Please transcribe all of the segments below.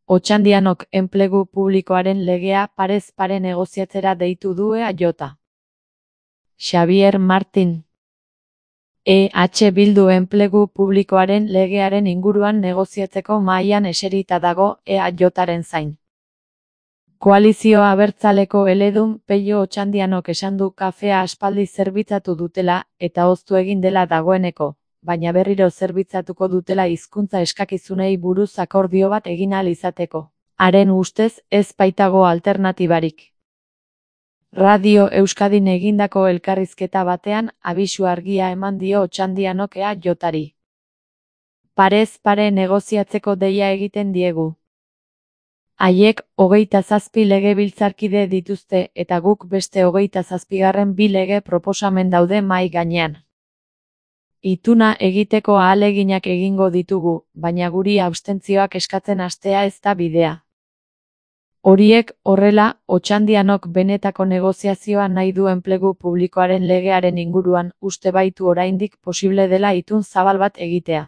Otxandianok enplegu publikoaren legea parez pare negoziatzera deitu du EAJ. Xabier Martin. Bildu enplegu publikoaren legearen inguruan negoziatzeko mahaian eserita dago EAJaren zain. Koalizio abertzaleko eledun Pello Otxandianok esan du kafea aspaldi zerbitzatu dutela eta hoztu egin dela dagoeneko, baina berriro zerbitzatuko dutela hizkuntza eskakizunei buruz akordio bat egin ahal izateko. Haren ustez ez baitago alternatibarik. Radio Euskadin egindako elkarrizketa batean abisu argia eman dio Otxandianok EAJari. Parez pare negoziatzeko deia egiten diegu. Haiek 27 legebiltzarkide dituzte eta guk beste 27 bi lege proposamen daude mahai gainean. Ituna egiteko ahaleginak egingo ditugu, baina guri abstentzioak eskatzen hastea ez da bidea. Horiek horrela, Otxandianok benetako negoziazioa nahi du enplegu publikoaren legearen inguruan, uste baitu oraindik posible dela itun zabal bat egitea.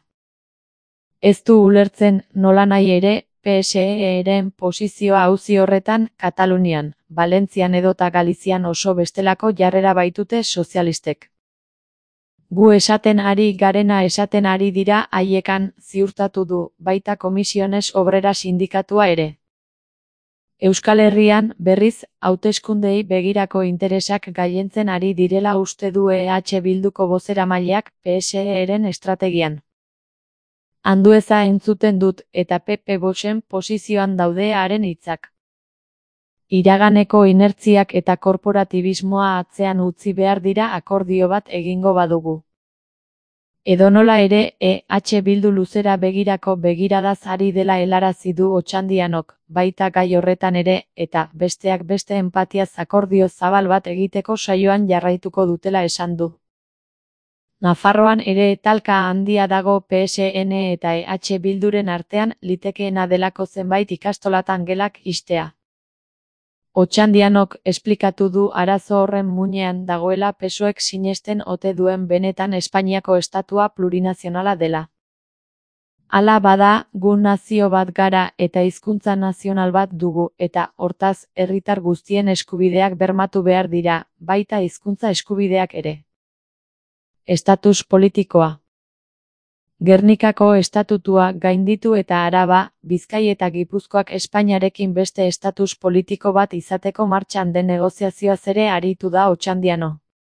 Ez du ulertzen, nolanahi ere, PSE-ren posizioa auzi horretan, Katalunian, Valentzian edota Galizian oso bestelako jarrera baitute sozialistek. Gu esaten ari garena esaten ari dira haiekan, ziurtatu du, baita Komisiones Obrera sindikatua ere. Euskal Herrian, berriz, hauteskundei begirako interesak gailentzen ari direla uste du EH Bilduko bozeramaileak PSE-ren estrategian. Andueza entzuten dut eta PP Voxen posizioan daude haren hitzak. Iraganeko inertziak eta korporatibismoa atzean utzi behar dira akordio bat egingo badugu. Edonola ere, EH Bildu luzera begirako begiradaz ari dela helarazi du Otxandianok, baita gai horretan ere, eta besteak beste enpatiaz akordio zabal bat egiteko saioan jarraituko dutela esan du. Nafarroan ere talka handia dago PSN eta EH Bilduren artean litekeena delako zenbait ikastolatan gelak ixtea. Otxandianok esplikatu du arazo horren muinean dagoela PSOEk sinesten ote duen benetan Espainiako estatua plurinazionala dela. Hala bada, gu nazio bat gara eta hizkuntza nazional bat dugu eta, hortaz, herritar guztien eskubideak bermatu behar dira, baita hizkuntza eskubideak ere. Estatus politikoa. Gernikako estatutua gainditu eta Araba, Bizkai eta Gipuzkoak Espainiarekin beste estatus politiko bat izateko martxan den negoziazioaz ere aritu da Otxandiano.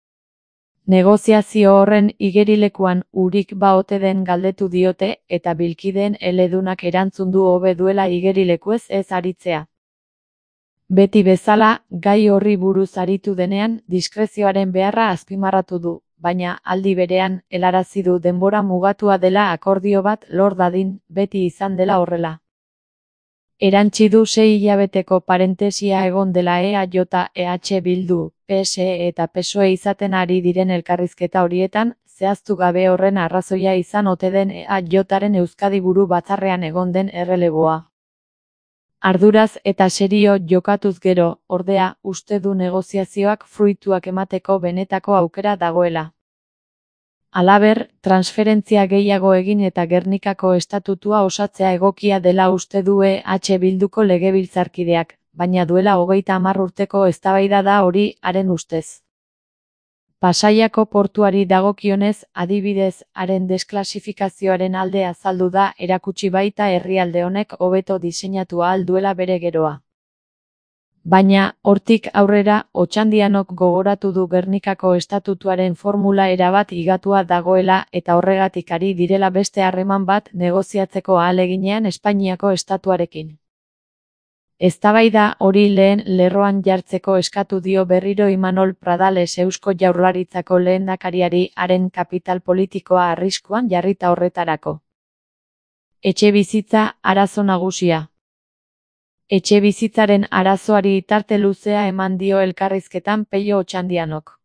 Negoziazio horren igerilekuan urik ba ote den galdetu diote eta bilkideen eledunak erantzun du hobe duela igerilekuez ez aritzea. Beti bezala, gai horri buruz aritu denean diskrezioaren beharra azpimarratu du, baina aldi berean helarazi du denbora mugatua dela akordio bat lor dadin, beti izan dela horrela. Erantsi du 6 hilabeteko parentesia egon dela EAJ, EH Bildu, PSE eta PSOE izaten ari diren elkarrizketa horietan, zehaztu gabe horren arrazoia izan ote den EAJaren Euskadi buru batzarrean egon den erreleboa. Arduraz eta serio jokatuz gero, ordea, uste du negoziazioak fruituak emateko benetako aukera dagoela. Halaber, transferentzia gehiago egin eta Gernikako estatutua osatzea egokia dela uste du EH Bilduko legebiltzarkideak, baina duela 30 urteko eztabaida da hori haren ustez. Pasaiako portuari dagokionez, adibidez, haren desklasifikazioaren alde azaldu da erakutsi baita herrialde honek hobeto diseinatu ahal duela bere geroa. Baina, hortik aurrera, Otxandianok gogoratu du Gernikako estatutuaren formula erabat higatua dagoela eta horregatik ari direla beste harreman bat negoziatzeko ahaleginean Espainiako estatuarekin. Eztabaida hori lehen lerroan jartzeko eskatu dio berriro Imanol Pradales Eusko Jaurlaritzako lehendakariari haren kapital politikoa arriskuan jarrita horretarako. Etxebizitza arazo nagusia. Etxebizitzaren arazoari tarte luzea eman dio elkarrizketan Pello Otxandianok.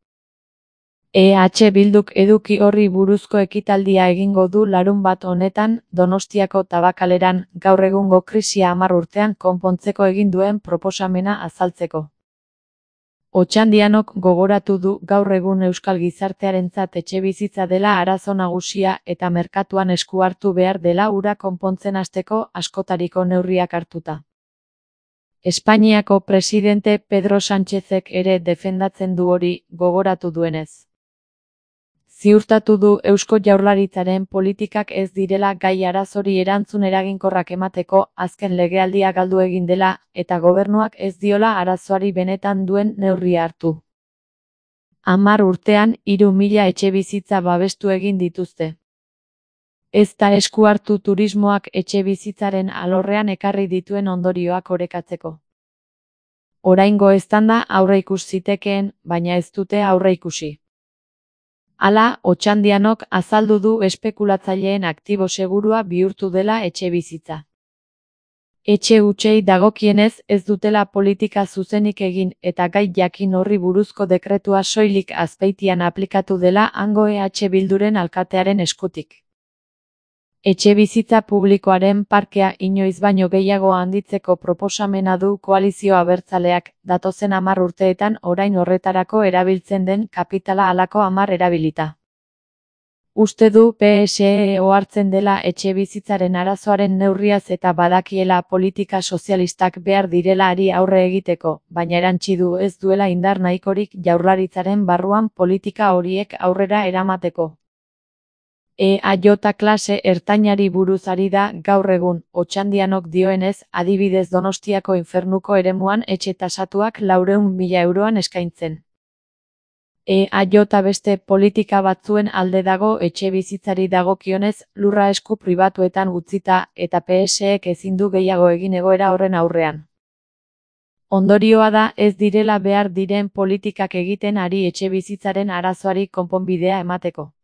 EH Bilduk eduki horri buruzko ekitaldia egingo du larunbat honetan, Donostiako Tabakaleran, gaur egungo krisia 10 urtean konpontzeko egin duen proposamena azaltzeko. Otxandianok gogoratu du gaur egun euskal gizartearentzat etxebizitza dela arazo nagusia eta merkatuan esku hartu behar dela hura konpontzen hasteko askotariko neurriak hartuta. Espainiako presidente Pedro Sánchezek ere defendatzen du hori, gogoratu duenez. Ziurtatu du Eusko Jaurlaritzaren politikak ez direla gai arazori erantzun eraginkorrak emateko, azken legealdia galdu egin dela, eta gobernuak ez diola arazoari benetan duen neurria hartu. 10 urtean 3.000 etxebizitza babestu egin dituzte. Ez da esku hartu turismoak etxebizitzaren alorrean ekarri dituen ondorioak orekatzeko. Oraingo eztanda aurreikus zitekeen, baina ez dute aurreikusi. Hala, Otxandianok azaldu du espekulatzaileen aktibo segurua bihurtu dela etxebizitza. Etxe hutsei dagokienez ez dutela politika zuzenik egin eta gai jakin horri buruzko dekretua soilik Azpeitian aplikatu dela hango EH Bilduren alkatearen eskutik. Etxebizitza publikoaren parkea inoiz baino gehiago handitzeko proposamena du koalizio abertzaleak, datozen 10 urteetan orain horretarako erabiltzen den kapitala halako 10 erabilita. Uste du PSE ohartzen dela etxebizitzaren arazoaren neurriaz eta badakiela politika sozialistak behar direla ari aurre egiteko, baina erantsi du ez duela indar nahikorik Jaurlaritzaren barruan politika horiek aurrera eramateko. EAJ klase ertainari buruz ari da gaur egun, Otxandianok dioenez, adibidez Donostiako infernuko eremuan etxe tasatuak 400.000 euroan eskaintzen. EAJ beste politika batzuen alde dago etxebizitzari dagokionez lurra esku pribatuetan utzita eta PSek ezin du gehiago egin egoera horren aurrean. Ondorioa da ez direla behar diren politikak egiten ari etxebizitzaren arazoari konponbidea emateko.